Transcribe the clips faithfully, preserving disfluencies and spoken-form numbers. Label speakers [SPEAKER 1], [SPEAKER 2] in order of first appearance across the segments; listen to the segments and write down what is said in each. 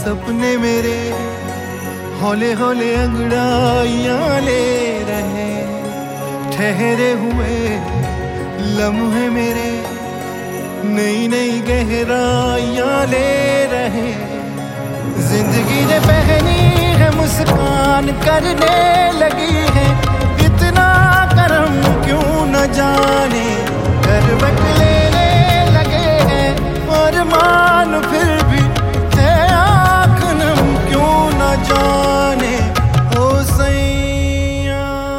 [SPEAKER 1] सपने मेरे हौले हौले अंगड़ाइयां ले रहे, ठहरे हुए लम्हे मेरे नई नई गहराइयां ले रहे। जिंदगी ने पहनी है मुस्कान करने लगी है, इतना करम क्यों न जाने करवट लेने लगे हैं। और मान फिर भी है आँख नम क्यों न जाने ओ सैया।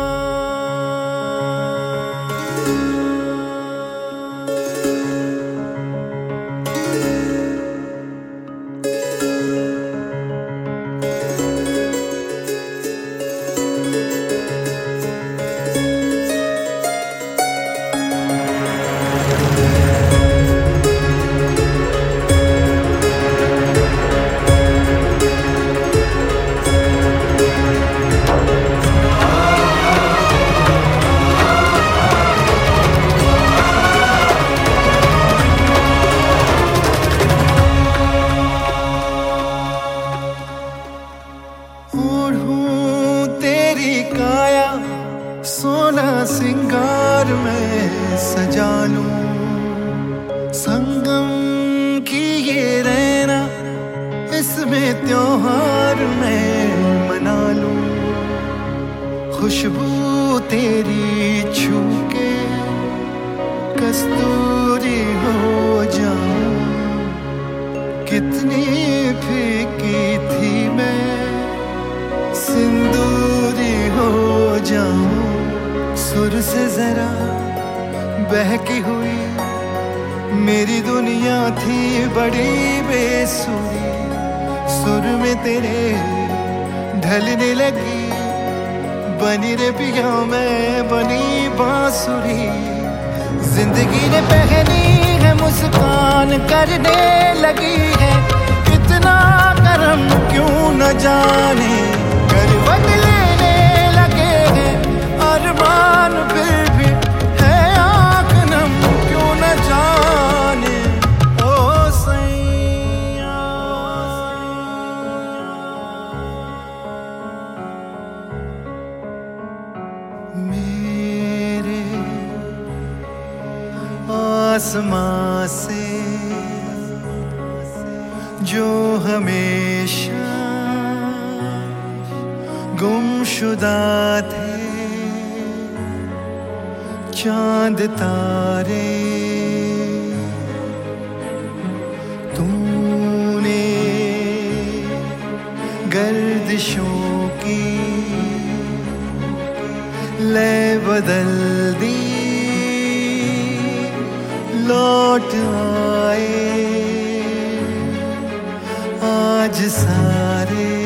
[SPEAKER 1] काया सोना सिंगार में सजा लूं, संगम की ये रहना इसमें त्योहार में मना लूं। खुशबू तेरी छू के कस्तूरी हो जाऊं, कितनी फीकी थी मैं सिंदूरी हो जाऊं। सुर से जरा बहकी हुई मेरी दुनिया थी बड़ी बेसुरी, सुर में तेरे ढलने लगी बनी रे पिया मैं बनी बांसुरी। जिंदगी ने पहनी है मुस्कान करने लगी है, इतना करम क्यों न जाने करवट लेने लगे हैं। अरमान फिर भी है आँख नम क्यों न जाने ओ सैया। मेरे आसमां से जो हमेशा गुमशुदा थे चांद तारे, तूने गर्दिशों की लय बदल दी, लौट आए आज सारे